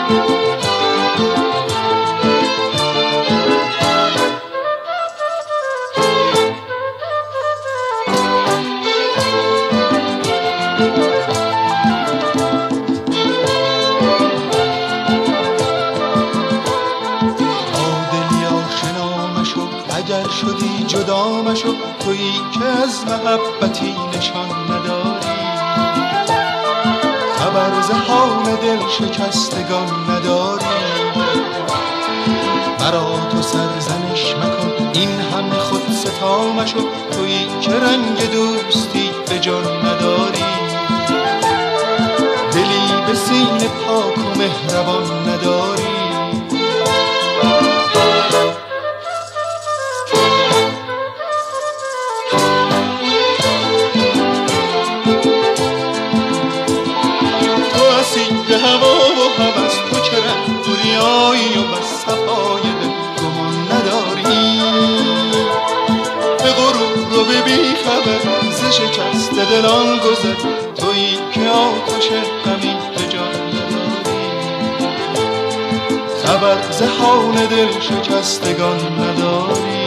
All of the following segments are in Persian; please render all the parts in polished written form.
اگر شدی جدا مشو، تویی که از محبتی نشان نداری. خبر ز حال دل شکستگان نداری. مرا تو سرزنش مکن، این همه خود ستا مشو، تویی که رنگ دوستی به جان نداری. دلی به سینه پاک و مهربان نداری. به هوا و هوس تو چه رنگ گوریایی و بس صفای دل گمان نداری. به غرور و به بی خبر ز شکست دلان گذر، تویی که آتش غمی به جان نداری. خبر ز حال دل شکستگان نداری.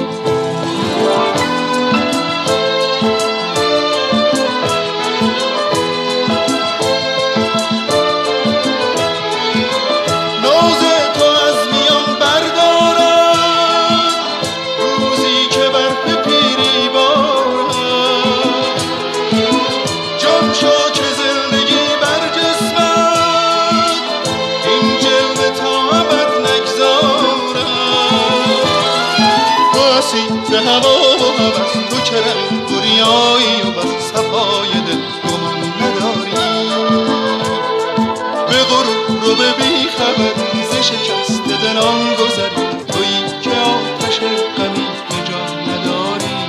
به هوا و هوس تو چه رنگ گوریایی و بس صفای دل گمان نداری. به غرور و به بی خبر ز شکست دلان گذری، تویی که آتش غمی به جان نداری.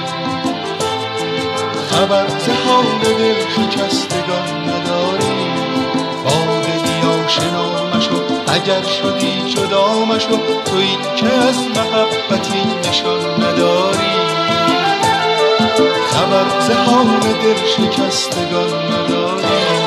خبر ز حال دل شکستگان نداری. با دلی آشنا مشو، اگر شدی جدا مشو، تویی که از محبتی نشان نداری. خبر ز حال دل شکستگان نداری.